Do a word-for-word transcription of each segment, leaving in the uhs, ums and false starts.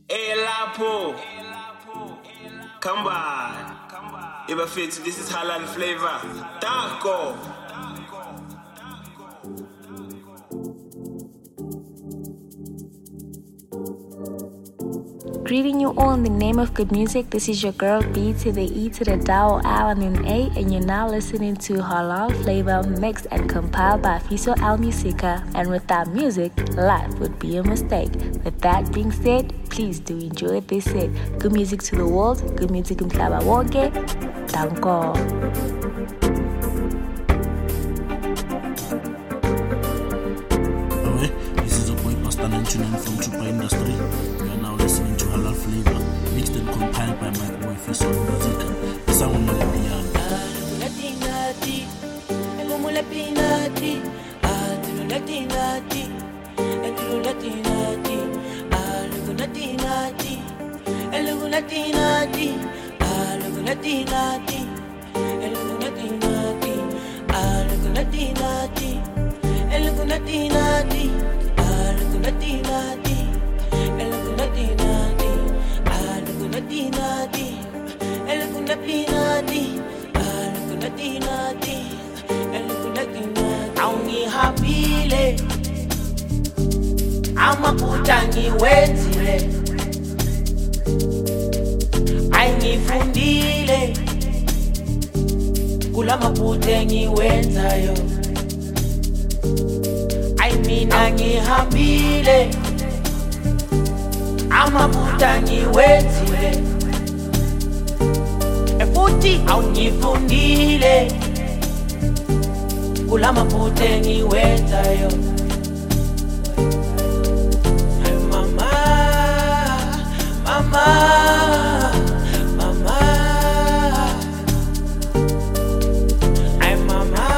Hey Lapo, come by. Eba fit, this is halal flavor. Taco. Greeting you all in the name of good music. This is your girl B to the E to the Dao L and an A, and you're now listening to Halal Flavor mixed and compiled by Fiso Al Musica. And without music, life would be a mistake. With that being said, please do enjoy this set. Good music to the world, good music in Mhlaba Wonke. Danko. This is a boy Pastor Nanchunan from Chupa Industry. We are now listening to Halal Flavor, mixed and compiled by my boy Fiso Music. The song on the piano. Elugunatinati, alugunatinati, elugunatinati, alugunatinati, elugunatinati, alugunatinati, elugunatinati. Awungihambile, amaphutha ngiwenzile, ayingifundile, kulamaphutha engiwenzayo. Mina ngihambile amaphutha ngiwenzile futhi awungifundile kulamaphutha engiwenzayo. Mama, mama, mama, ay mama,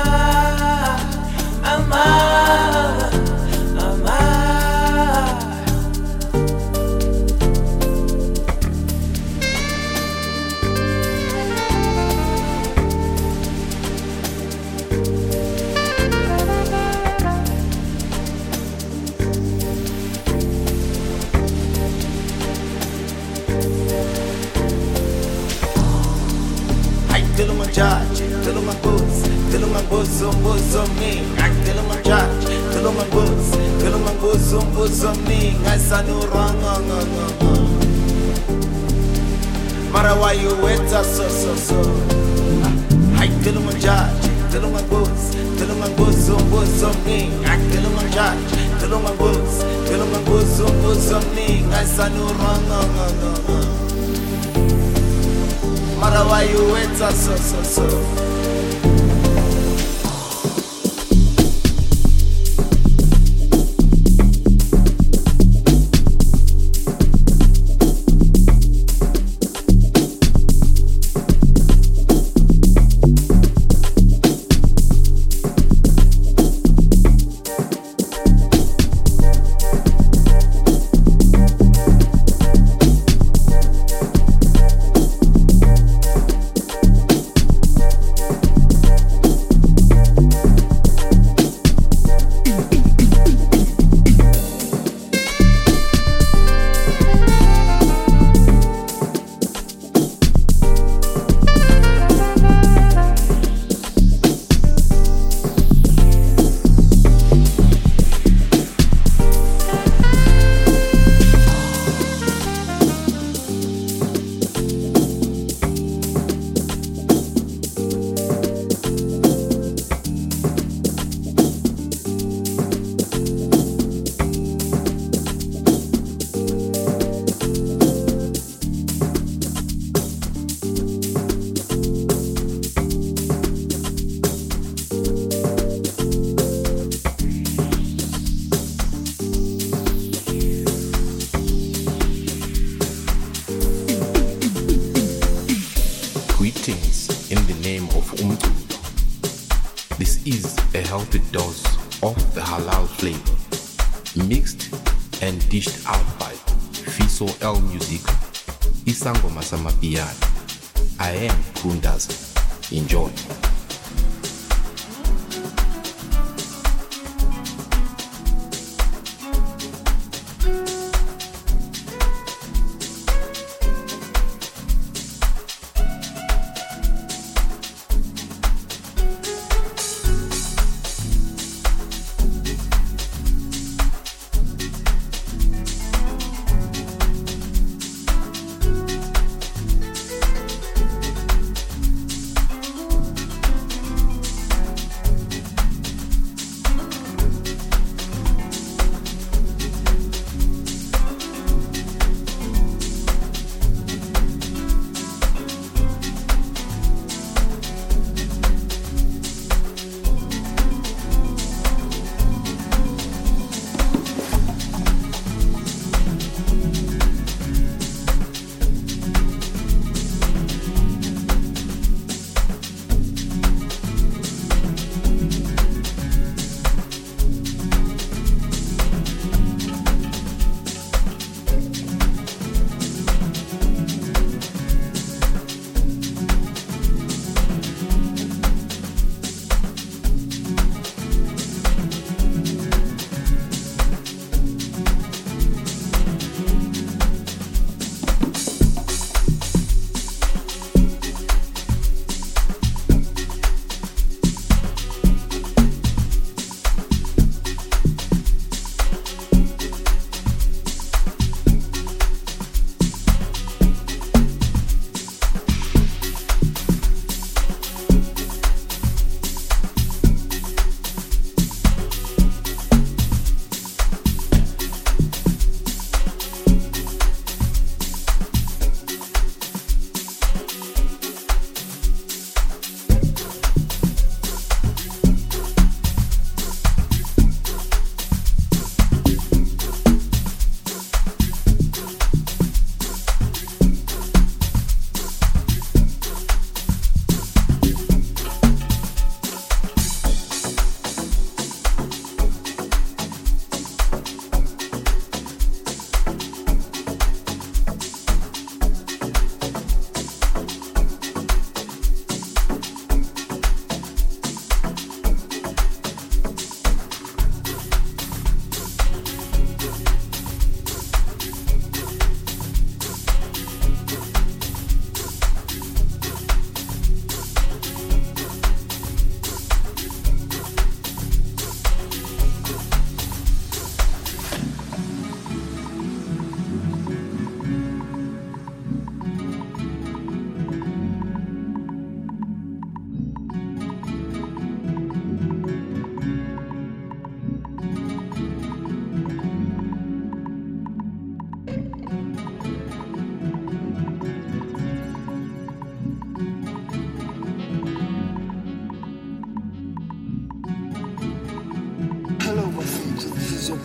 mama. Tell him a judge, tell him a boots, tell him a boots on boots on me. I tell him a judge, tell him a boots, tell him a boots on boots on me. I say no wrong, no, no, no. Mara why you wait so so so. I tell him a judge, tell him a boots, tell him a boots on boots on me. I tell him a judge, tell him a boots, tell him a boots on boots on me. I say no wrong, no, no, no, no. Mara why you wait so so so. Greetings in the name of Umculo. This is a healthy dose of the halal flavor, mixed and dished out by Fiso Al Musica, Isangoma Samapiano. I am Kundaza. Enjoy.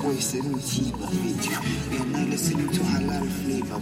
voice and Chiba video. You're now listening to Halal Flavor.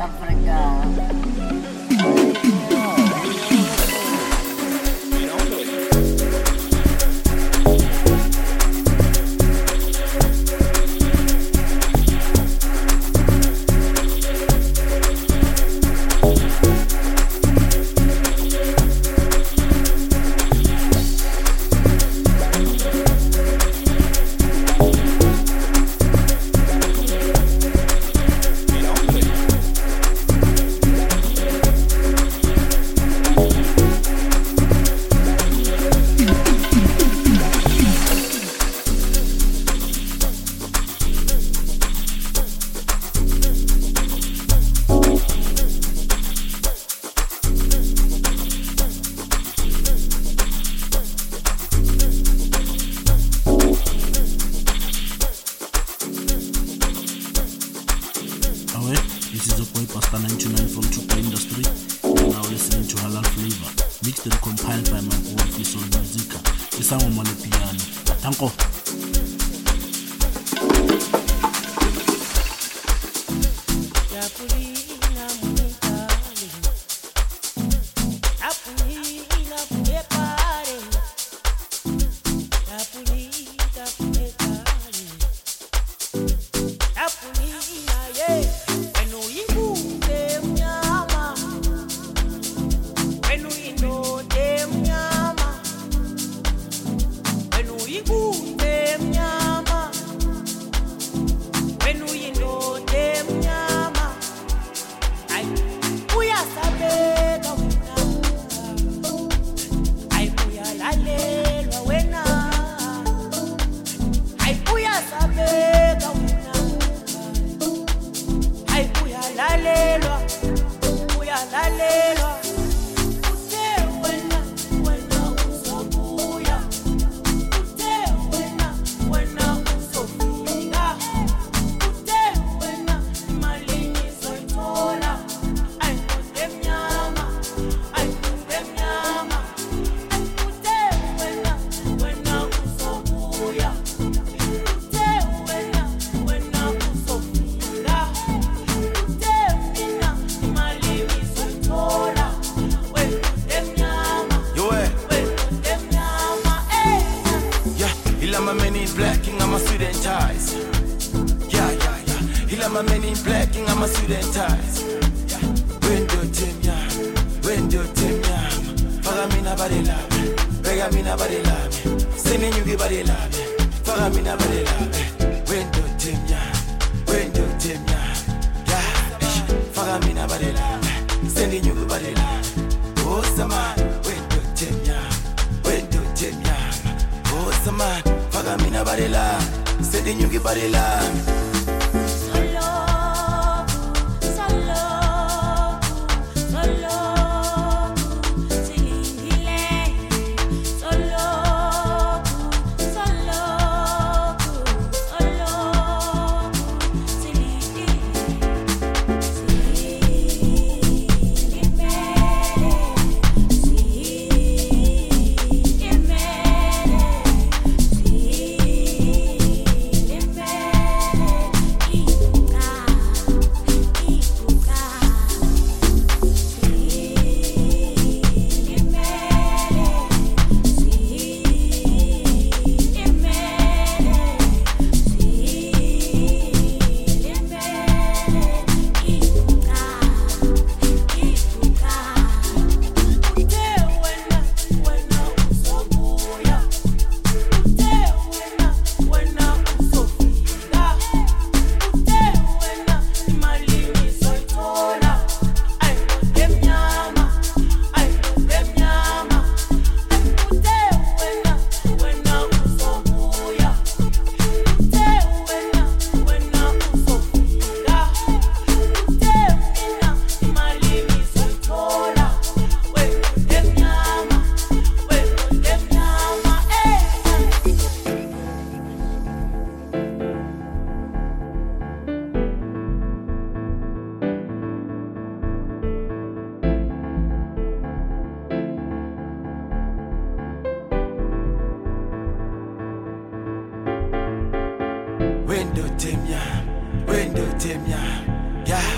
When do Tim ya? When do Tim ya? Yeah,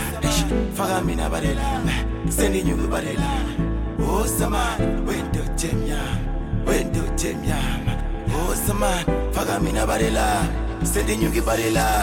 faka mina balela sendinyuke balela oh saman wento temnyama wento temnyama oh saman faka mina balela sendinyuke balela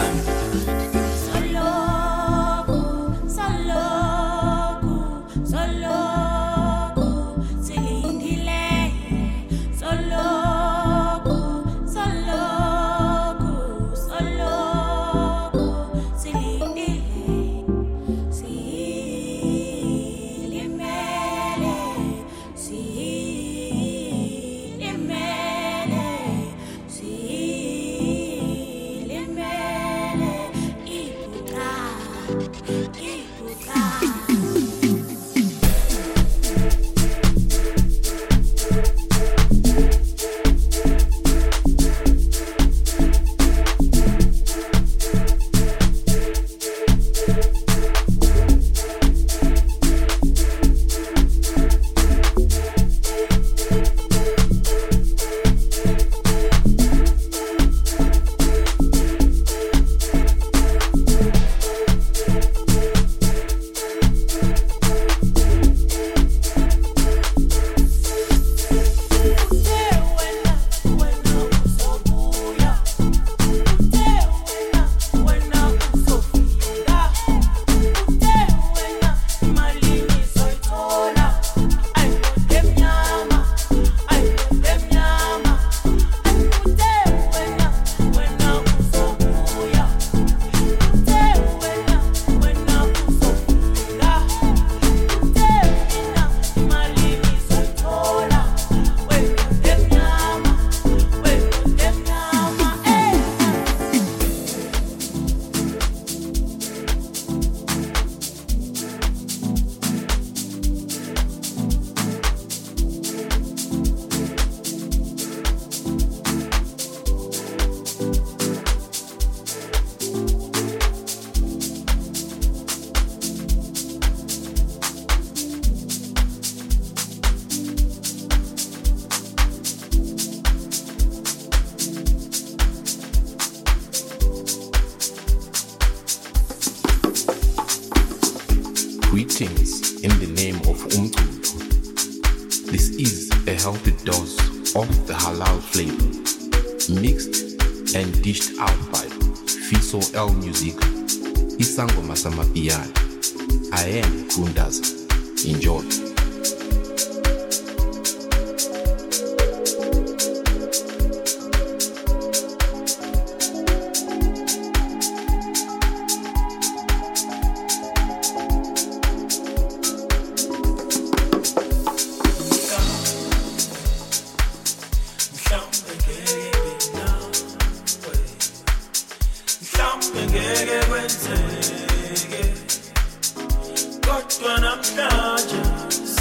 Greetings in the name of Umculo. This is a healthy dose of the halal flavor, mixed and dished out by Fiso El Music, Isangoma Samapiano. I am Kundaza. Enjoy. Kodwa namhlanje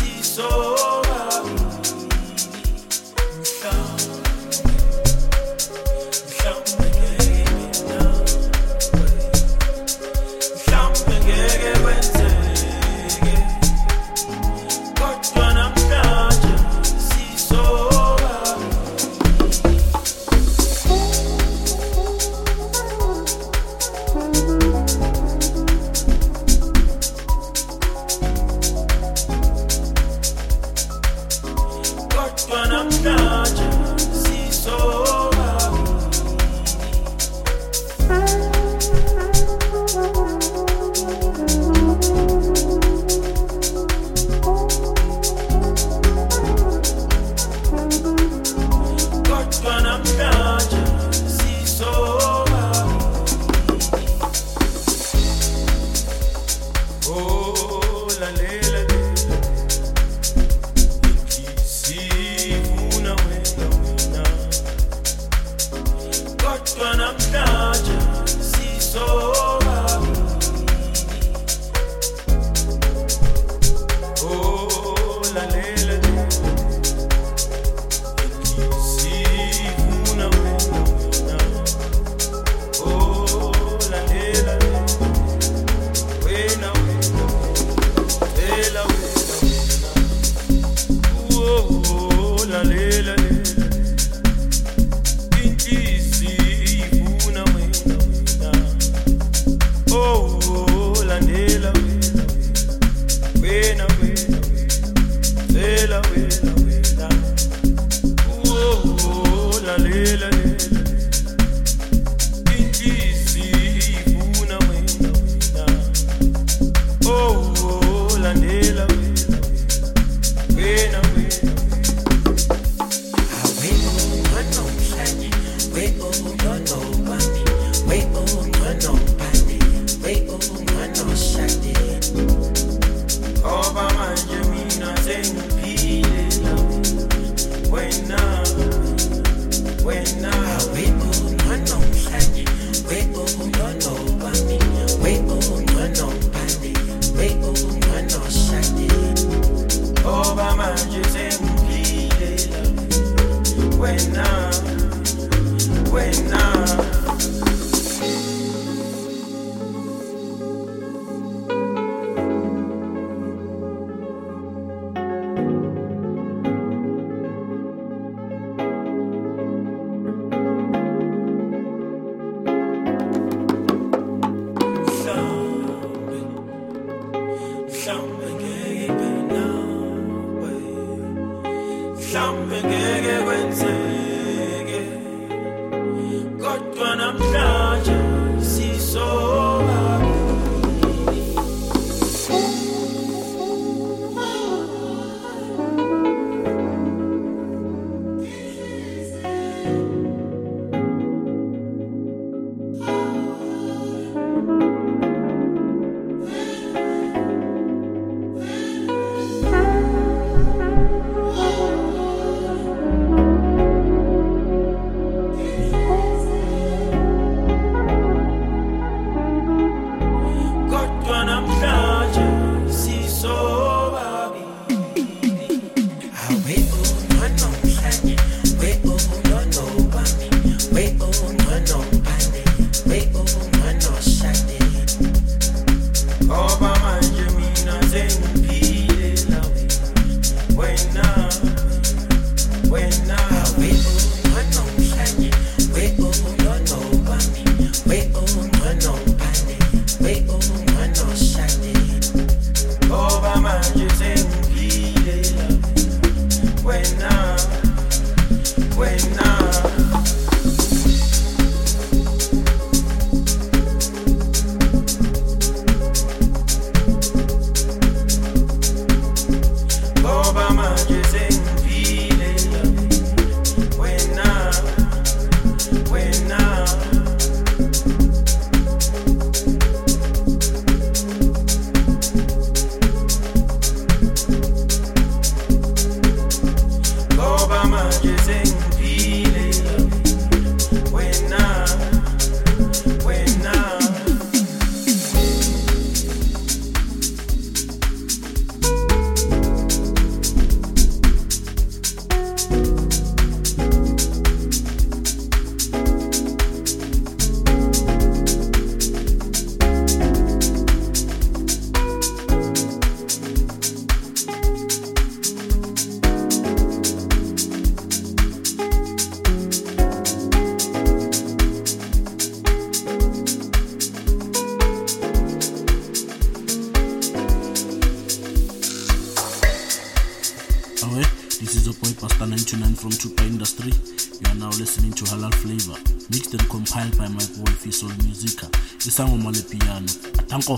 From Tupa Industry. You are now listening to Halal Flavor, mixed and compiled by my boy Fiso Musica. Isango Male Piano. Atanko.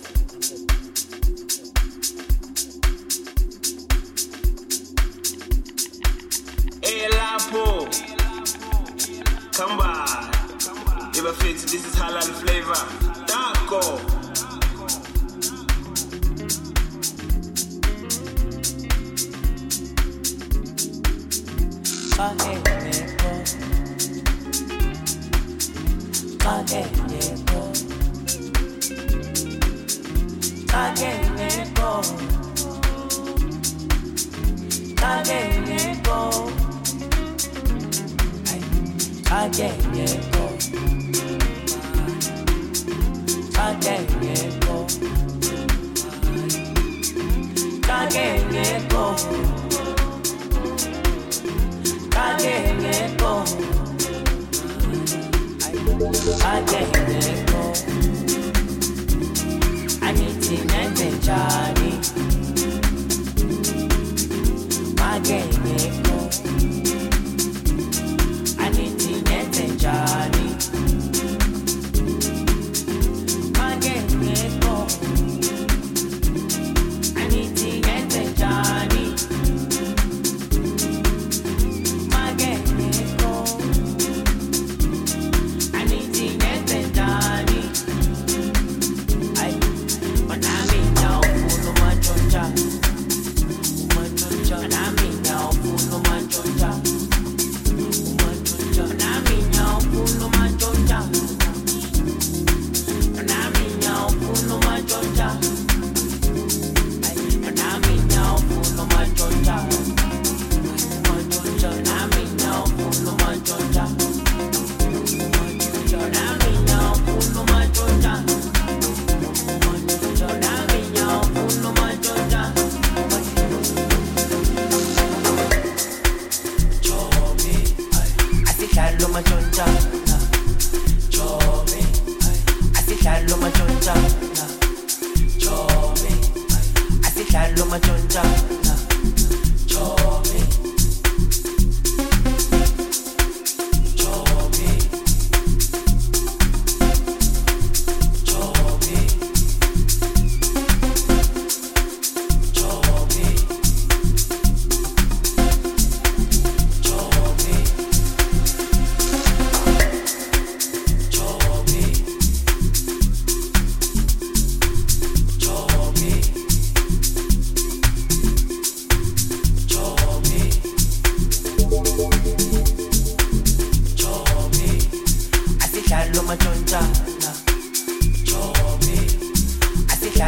Hey Lapo, come by. If I fit, this is Halal Flavor. Taco. Kageneko, Kageneko, Kageneko, Kageneko, Kageneko, Kageneko, Kageneko. Kageneko, Kageneko, Aniti nende jani. Kageneko, Aniti nende jani. Kageneko, Aniti nende jani. Mageneko, I need to get it done.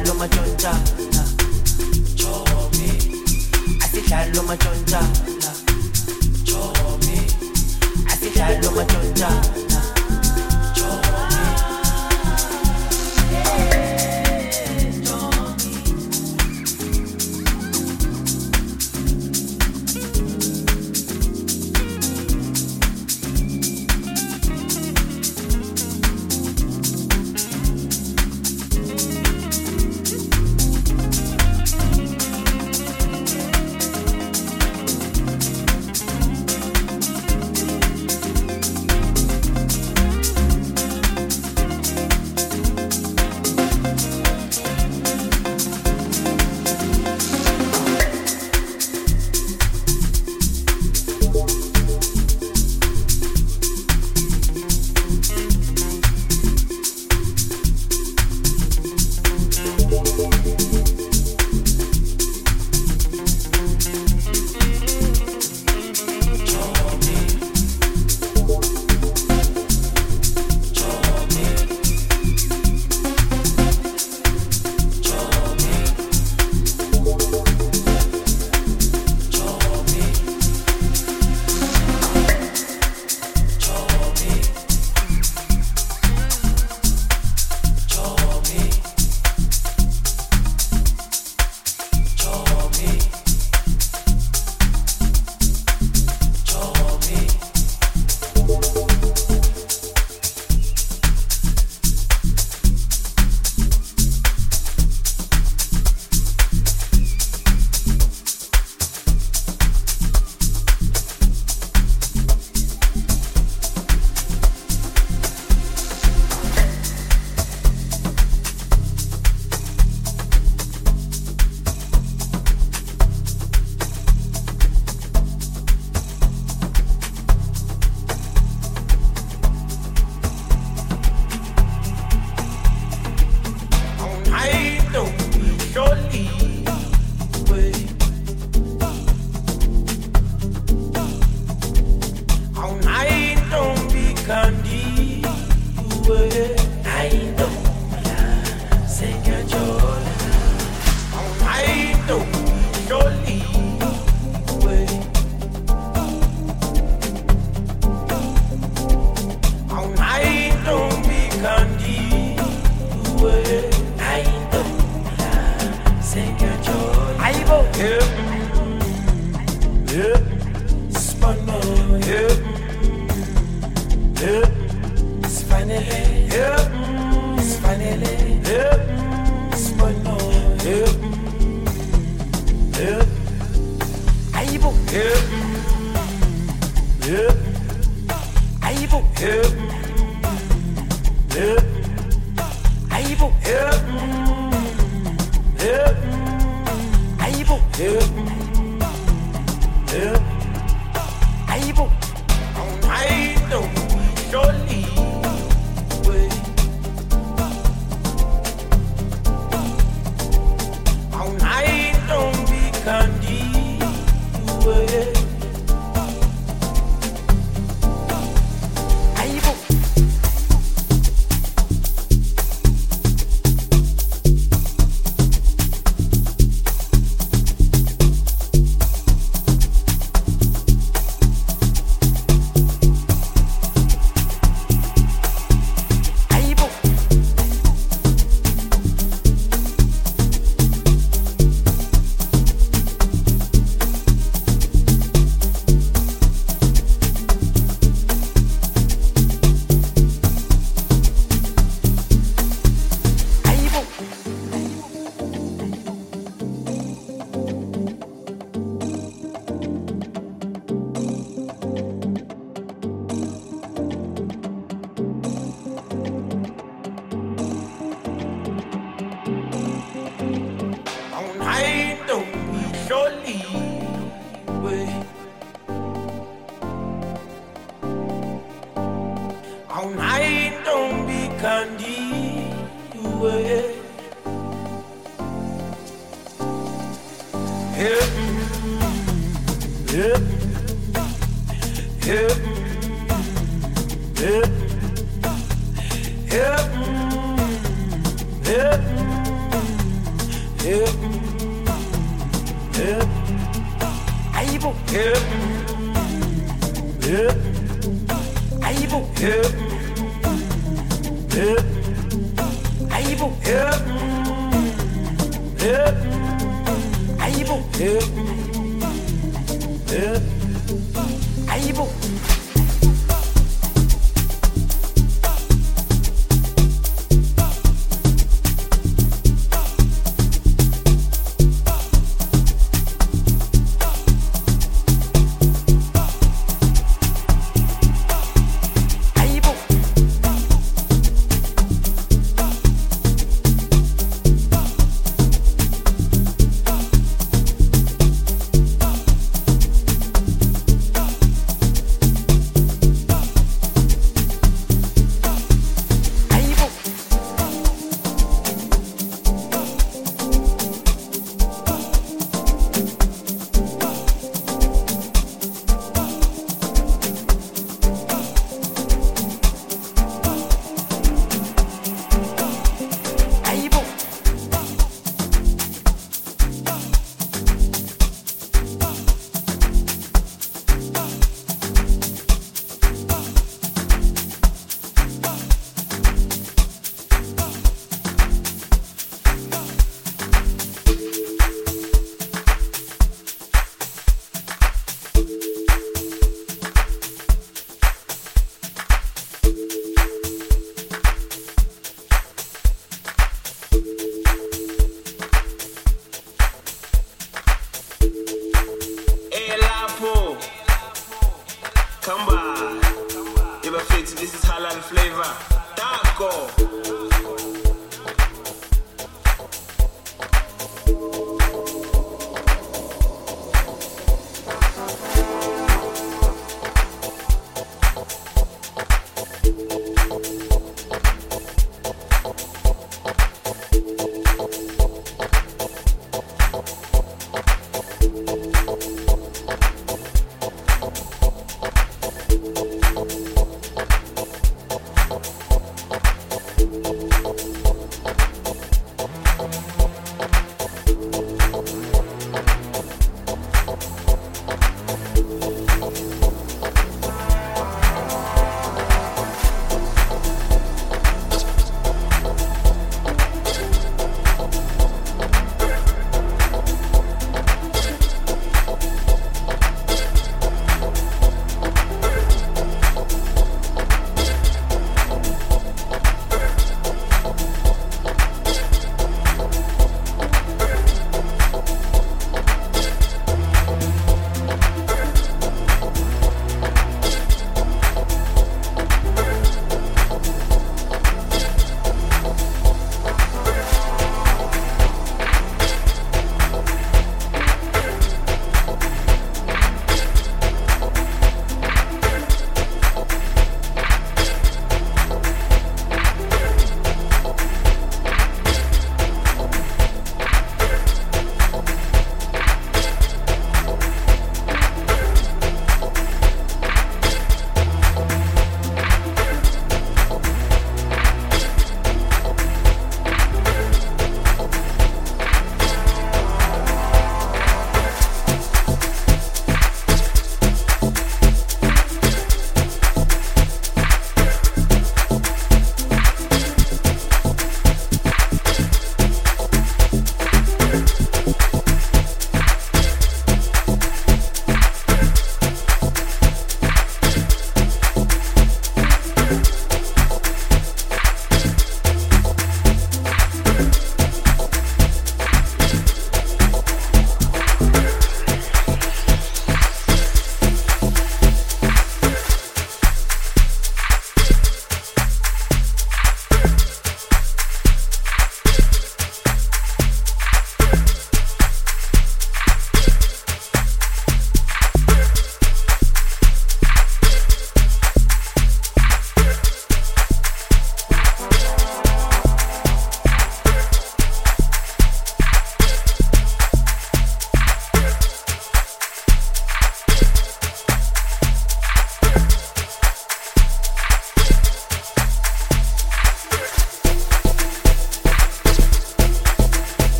asihlalo majonta chomi asihlalo majonta chomi asihlalo majonta yeah, yeah. Aibo, yeah, yeah. Aibo, yeah, yeah. Aibo, yeah, yeah. Aibo, yeah, yeah. Aibo.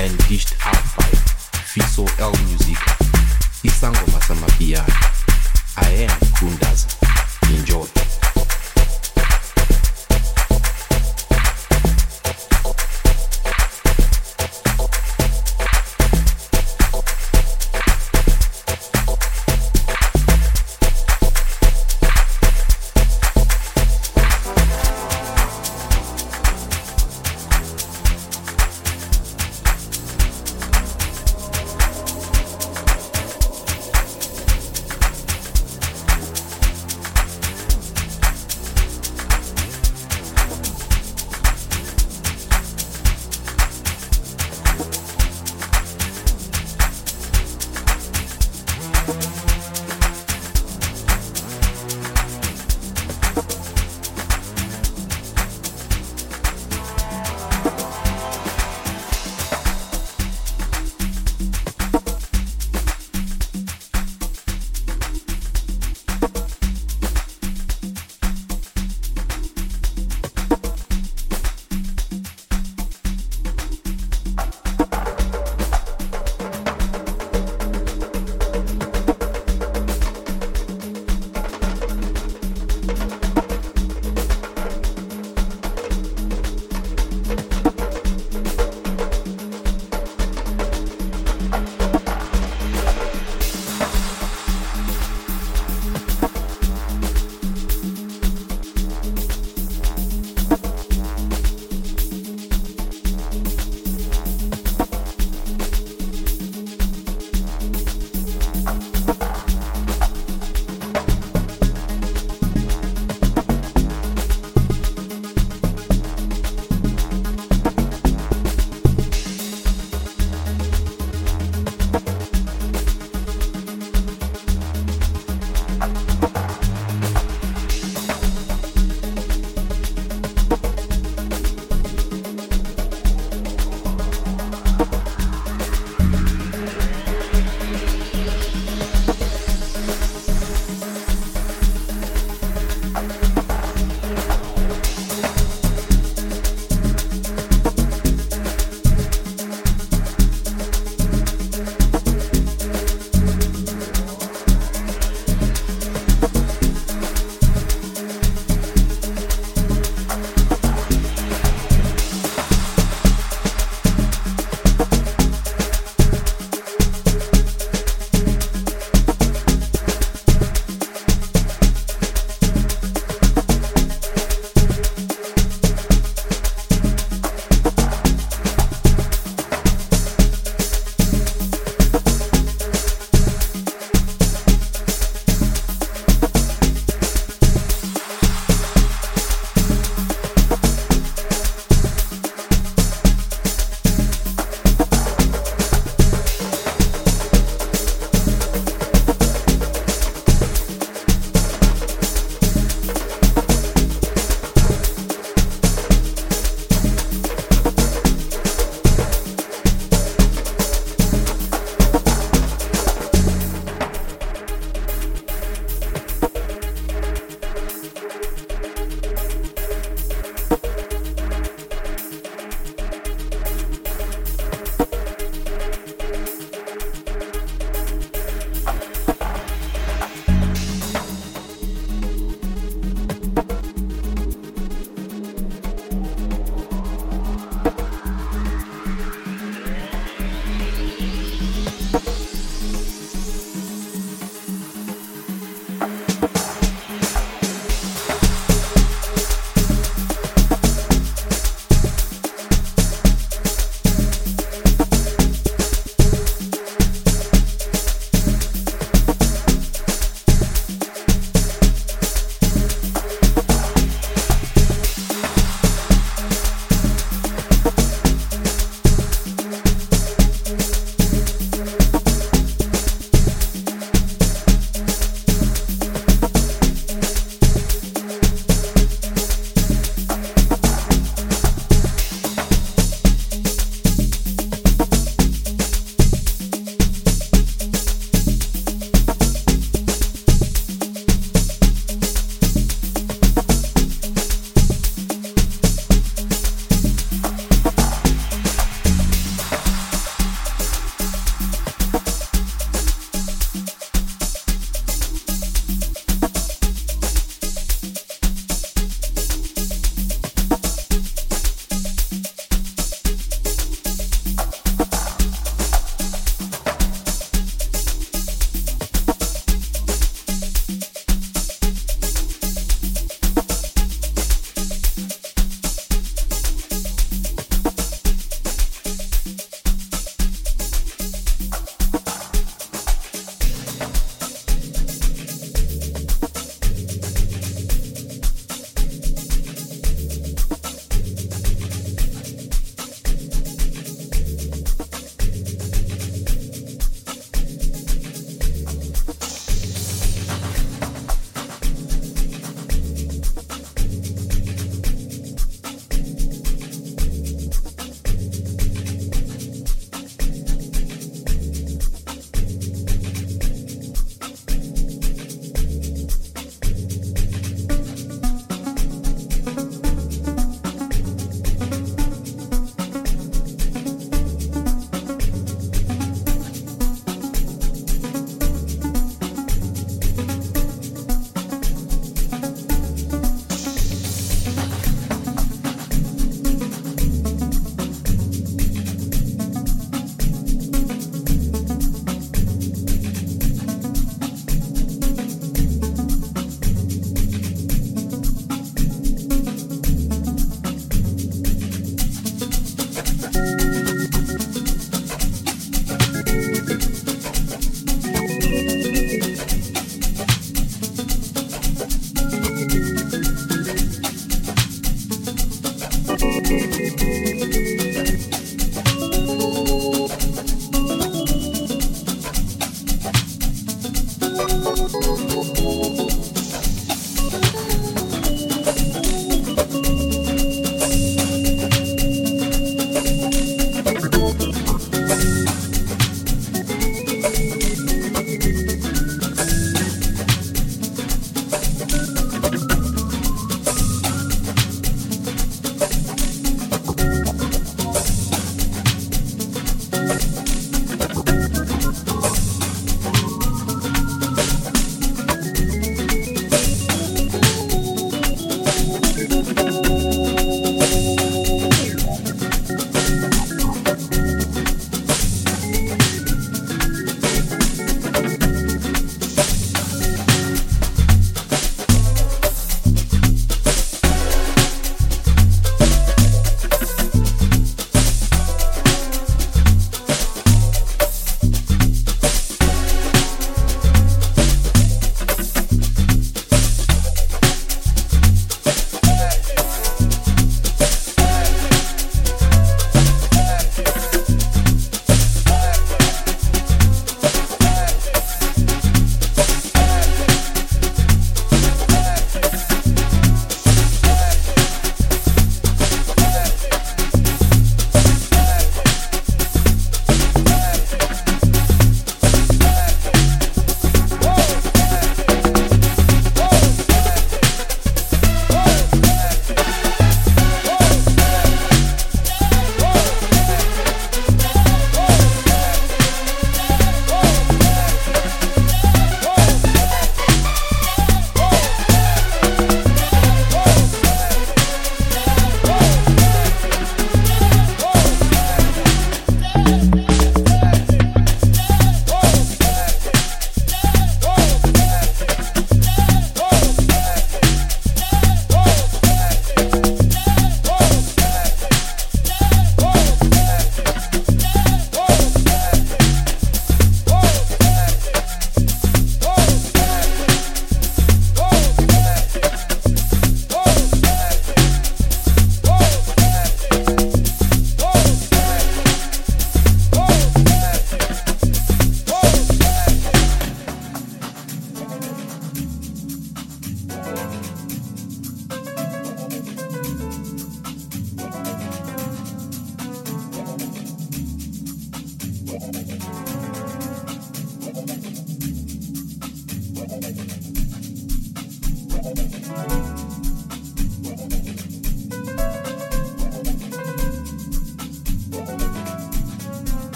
and dished out by Fiso L Music. Isangoma Samapiano. I am Kundaza. Enjoy.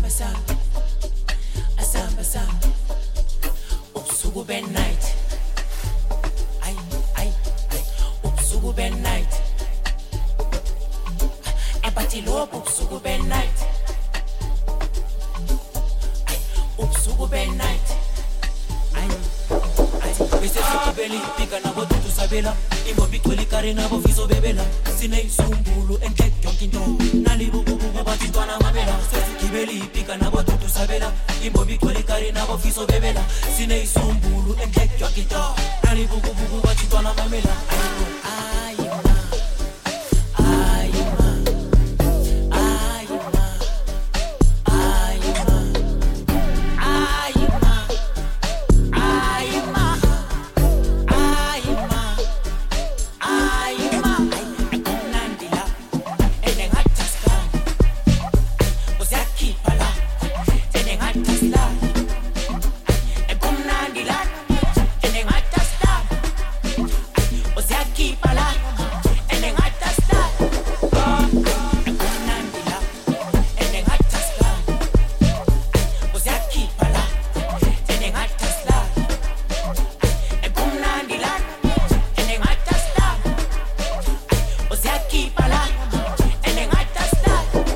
samba asamba samba ubusuku be night ay ay ay ubusuku be night empathy lo ubusuku be night ay ubusuku be night ay ay bese sikibeli pika na botutu sabela imbo bitweli kare na bofiso bebela sine isumbulu entek yonke into nalibububu batitwana mabela sikibeli pika na botutu sabela imbo bitweli kare na bofiso bebela sine isumbulu entek yonke into nalibububu batitwana mabela ay ma ay ma ay ma ay ma ay ma ay ma ay ma ay ma akunandila enengathasika usiyakhipha la enengathasila akunandila enengathasila usiyakhipha la enengathasila akunandila enengathasika usiyakhipha la enengathasila akunandila enengathasila usiyakhipha la enengathasila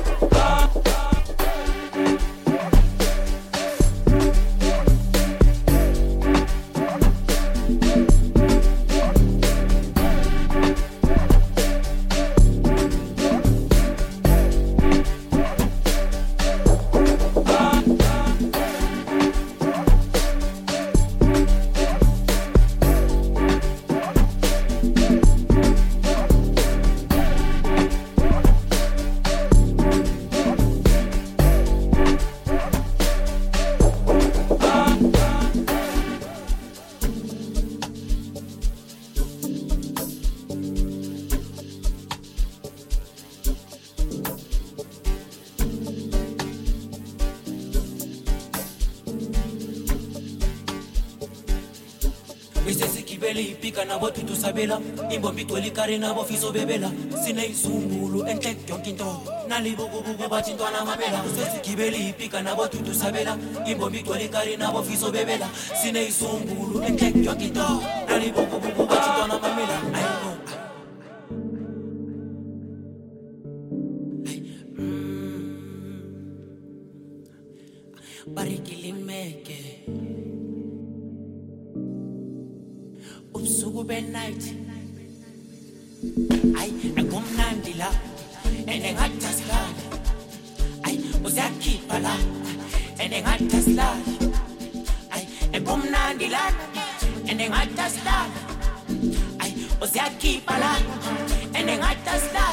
bese sikibeli pika na botutu sabela imbo bitweli kare na bofiso bebela sine isumbulu entek yonke into nalibububu batitwana mabela sikibeli pika na botutu sabela imbo bitweli kare na bofiso bebela sine isumbulu entek yonke into nalibububu batitwana mabela ayo barikilimeke ubusuku be night ay akumnandila enengathasila ay usiyakhipha la enengathasila ay akumnandila enengathasila ay usiyakhipha la enengathasila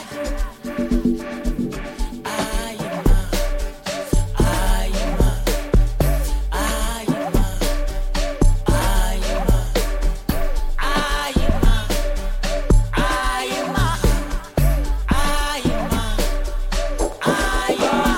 ay ma ay ma ay ma ay ma ay ma ay ma ay ma ay ma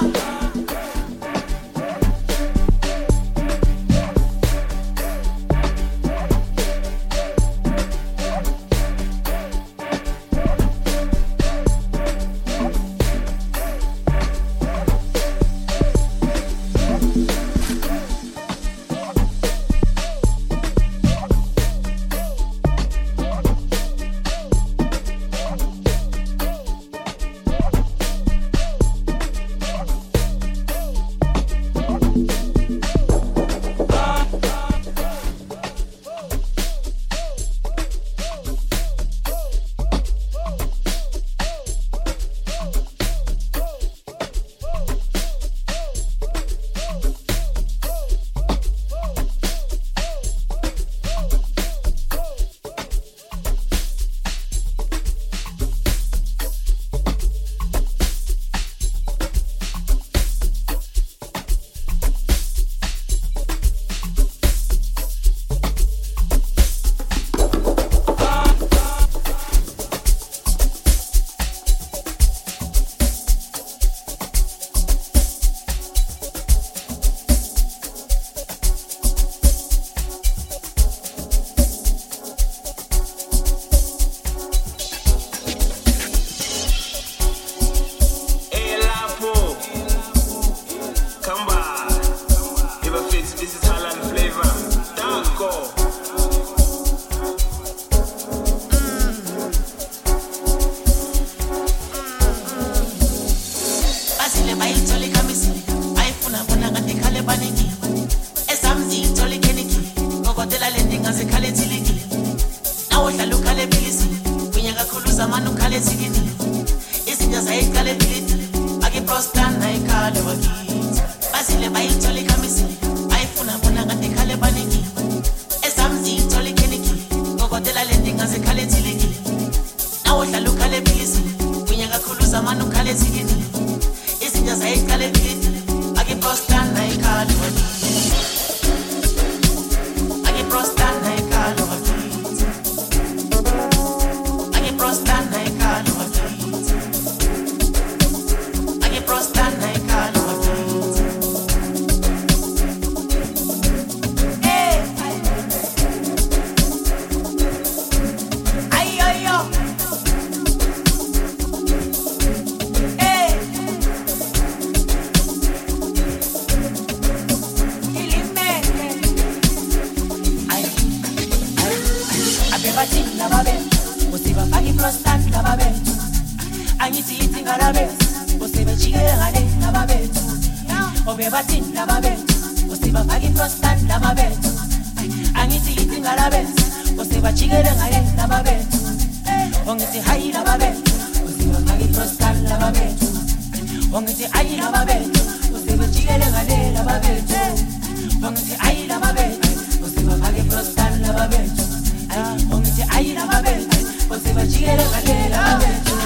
ngobe bathini laba bethu usibafaka ifrostan laba bethu angithi idinga laba bethu usibajikele ngaye laba bethu ongithi hayi laba bethu usibafaka ifrostan laba bethu ongithi hayi laba bethu usibajikele ngaye laba bethu ongithi hayi laba bethu usibafaka ifrostan laba bethu ongithi hayi laba bethu usibajikele ngaye laba bethu.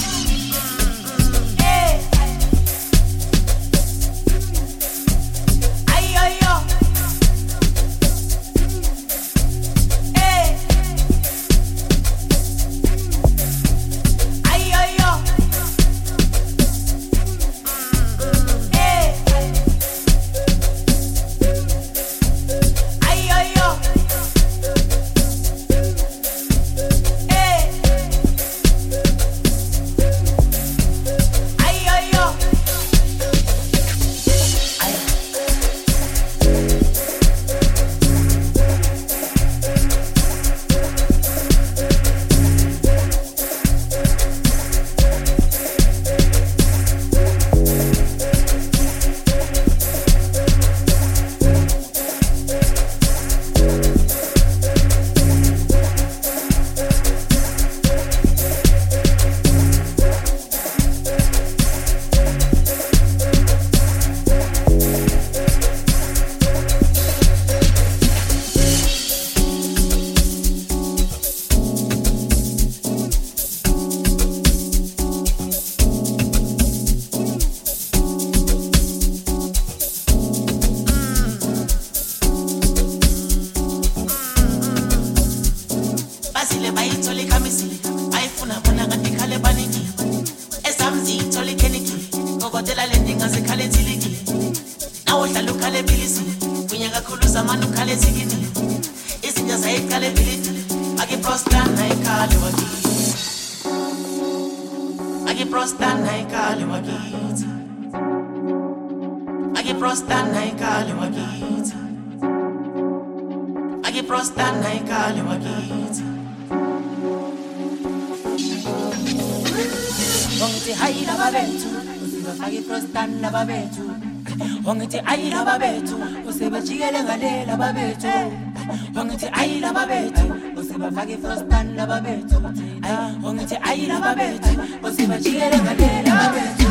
Ongithi ayi laba bethu usebajikele ngale laba bethu ongithi ayi laba bethu usebafaka ifrostan laba bethu ongithi ayi laba bethu usebajikele ngale laba bethu.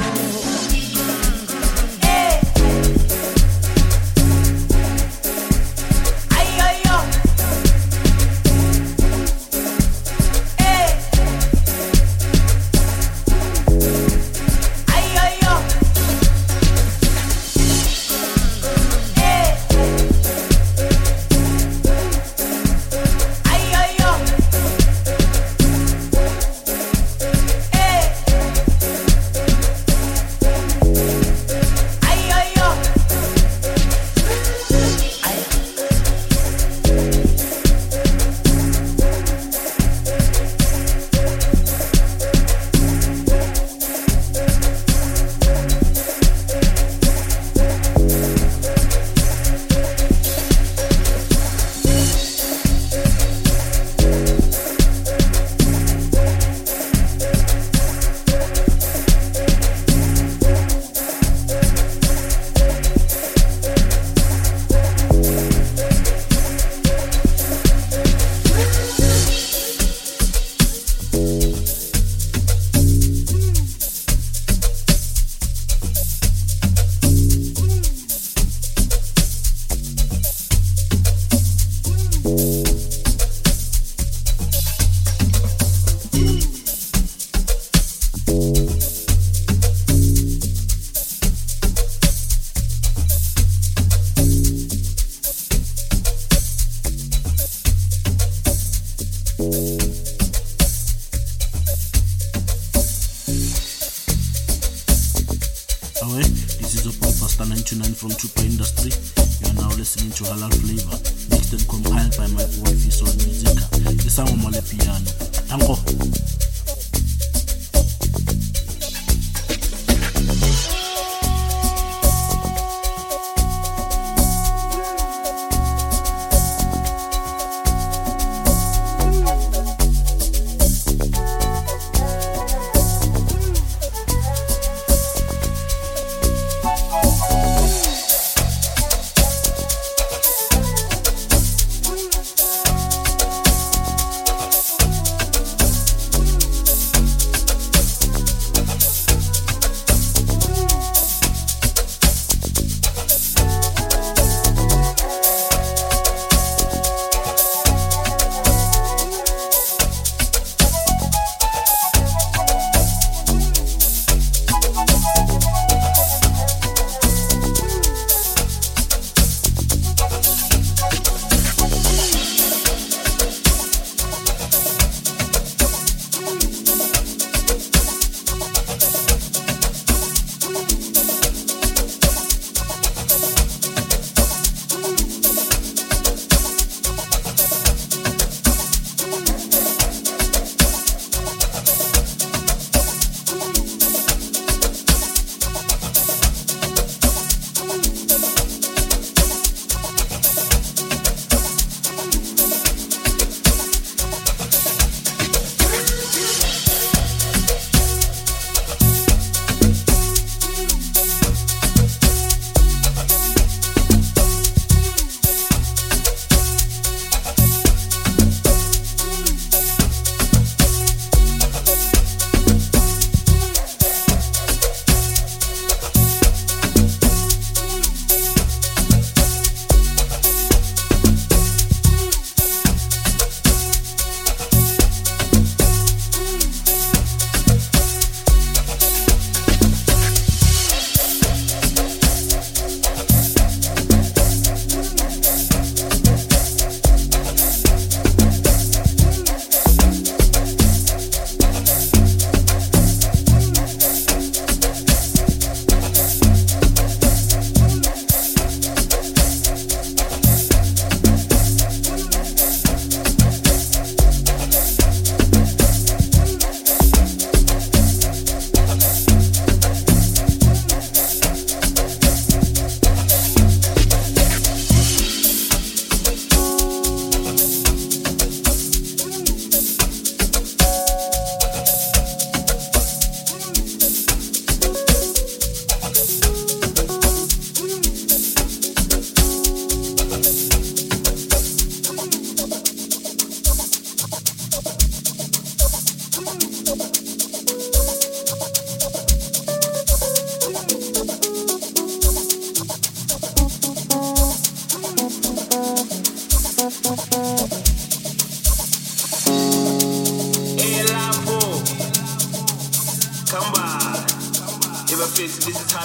From Chupa Industry. You are now listening to Halal Flavor, mixed and compiled by my boy Fiso Musica. The song on my piano. Tango.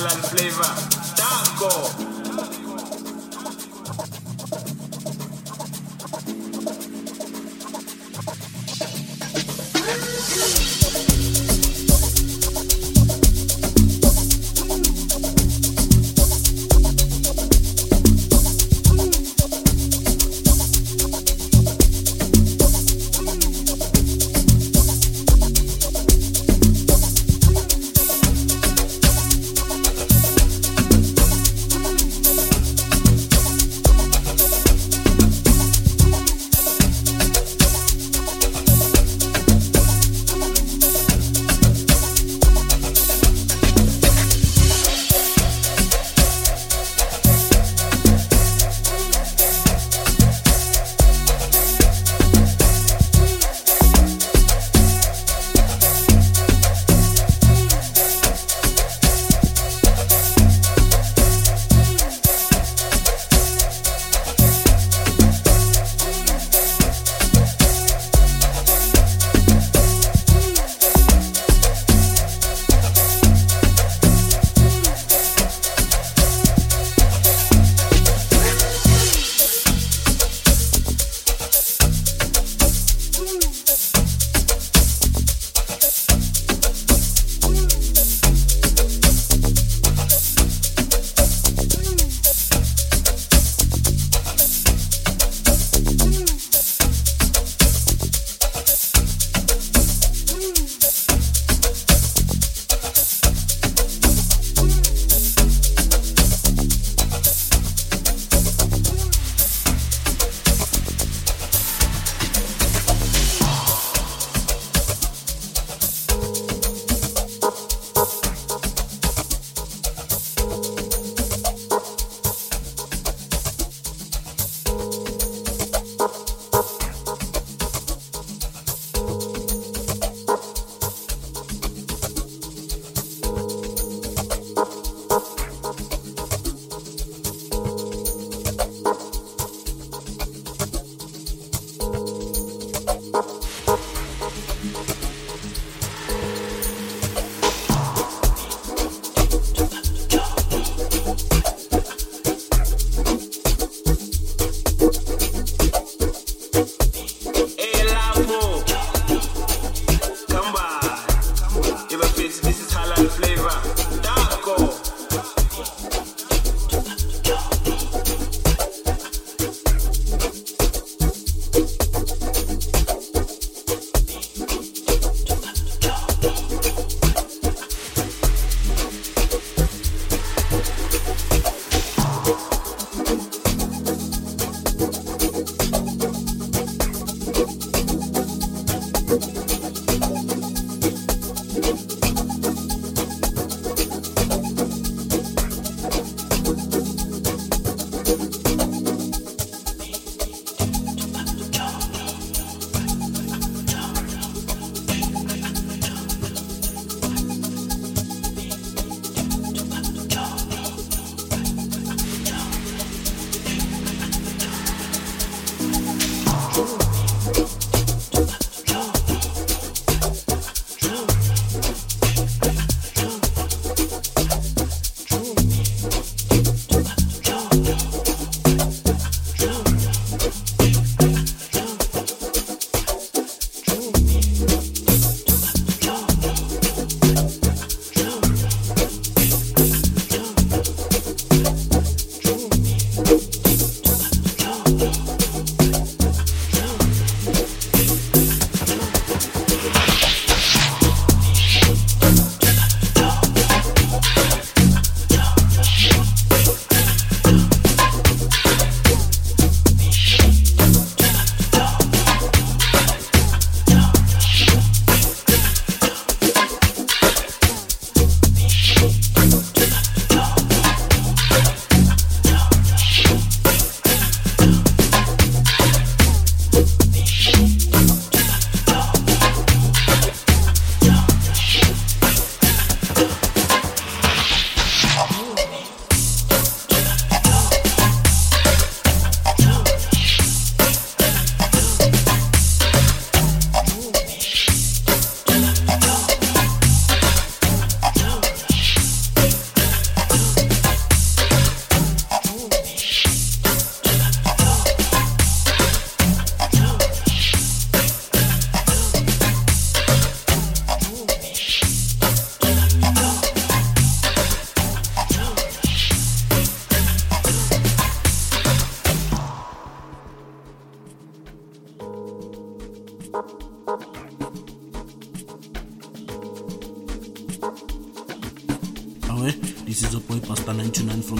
halal flavor. Taco.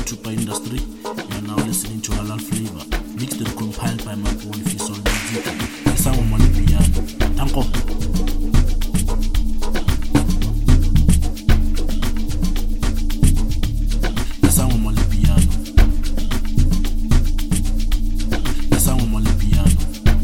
Chupa Industry. You are now listening to Halal Flavor, mixed and compiled by my boy Fiso Music. The song on the piano. Tanko. The song on the piano. The song on the piano.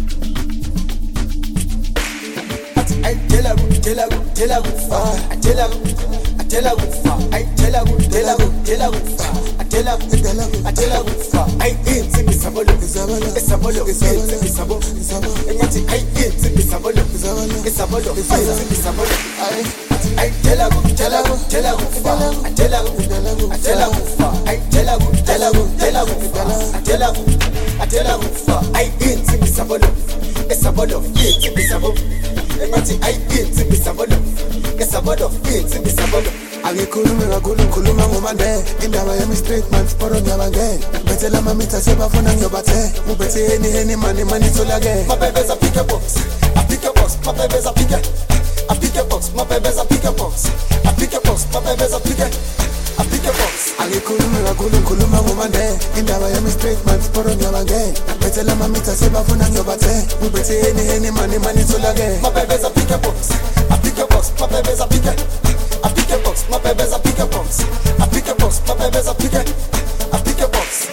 I tell her, tell her, tell her, I tell her, I tell her, I tell her, tell her, tell her, I tell her, I tell her, I eat in the sabolo, it's a bolo, it's a sabo, and yet I eat in the sabolo, it's a bolo, it's a sabolo. I tell her, tell her, tell her, I tell her, I tell her, I tell her, tell her, tell her, I tell her, I tell her, I eat in the sabolo, it's a bolo, eat in the sabo. I eat in the sabolo, it's a bolo, eat in the sabolo. Agikulume ngakulu kuluma ngomande indaba yami straight man sporo nyabange betela mamita seba funa ngiyobate mubete eni eni mani mani tolage my baby's a pick a box a pick a box my baby's a pick a a pick a box my baby's a pick a box a pick a box my baby's a pick a a pick a box agikulume ngakulu kuluma ngomande indaba yami straight man sporo nyabange betela mamita seba funa ngiyobate mubete eni eni mani mani tolage my baby's a pick a box a pick a box my baby's a pick a I pick a box, my baby's a pick a box. I pick a box, my baby's a pick a I pick a box.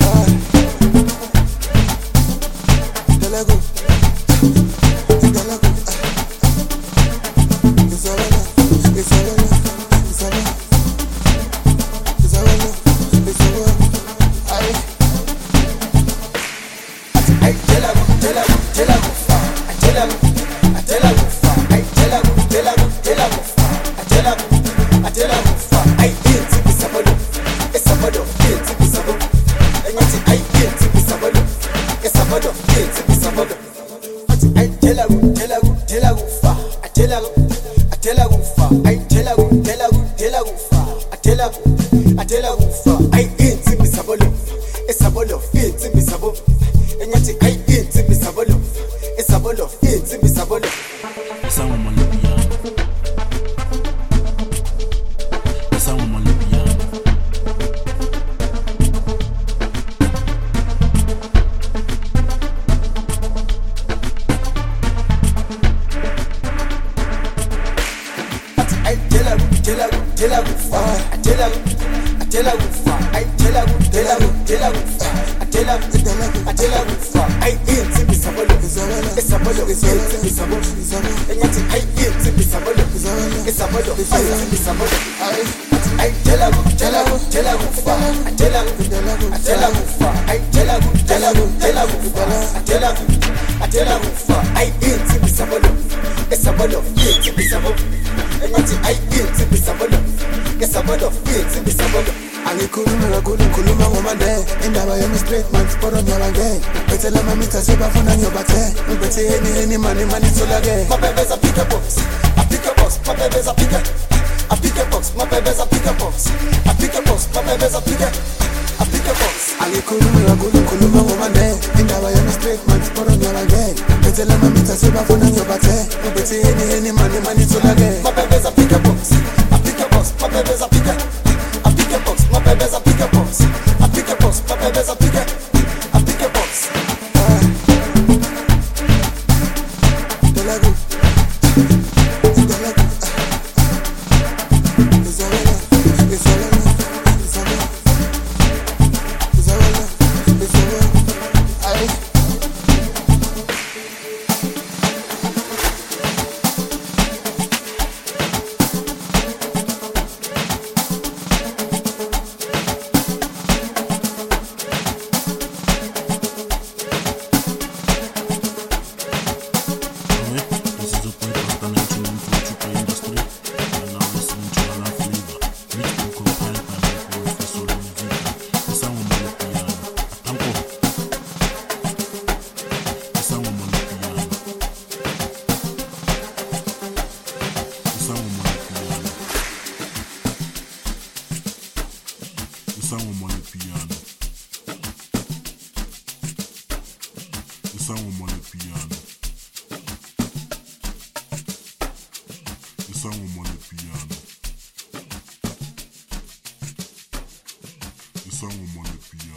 Delago, Delago. Isabella, Isabella, Isabella, Isabella, Isabella. I, I tell her, tell her, tell her, I tell her, I tell her, I tell her, tell her, tell her. I tell her, I tell her, I eat in the sabolo, it's a bolo, eat in the sabolo, and yet I eat in the sabolo, it's a bolo, eat in the sabolo. I tell her, tell her, tell her, I tell her, I tell her, I tell her, tell her, tell her, I tell her, I tell her, I eat in the sabolo, it's a bolo, eat in the sabolo, and yet I eat in the sabolo, it's a bolo, eat in the sabolo. Someone on the piano. Someone on the piano. I tell her, tell her, tell her, I tell her, I tell her, I tell her, tell her, tell her, I tell her, I tell her, I eat in the sabolo, it's a bolo, it's a sabolo, and yet I eat in the sabolo, it's a bolo, it's a sabolo. I tell her, tell her, tell her, I tell her, I tell her, I tell her, tell her, tell her, I tell her, I tell her, I eat in the sabolo, it's a bolo, eat in the sabolo. And yet I eat in the sabolo, it's a bolo, eat in the sabolo. agikulume ngakulu kuluma ngomande indaba yami straight man sporo nyabange betela mamita seba funa ngiyobate mubete eni eni mani mani tolage my baby's a pick a box a pick a box my baby's a pick a a pick a box my baby's a pick a box a pick a box my baby's a pick a a pick a box agikulume ngakulu kuluma ngomande indaba yami straight man sporo nyabange betela mamita seba funa ngiyobate mubete eni eni mani mani tolage my baby's a pick a box a pick a box my baby's a pick a a pick a box my baby's a pick a box a pick a box my baby's a pick a a pick a box. Delago, Delago. Isabella, Isabella, Isabella, Isabella, Isabella. I. Sound on the piano.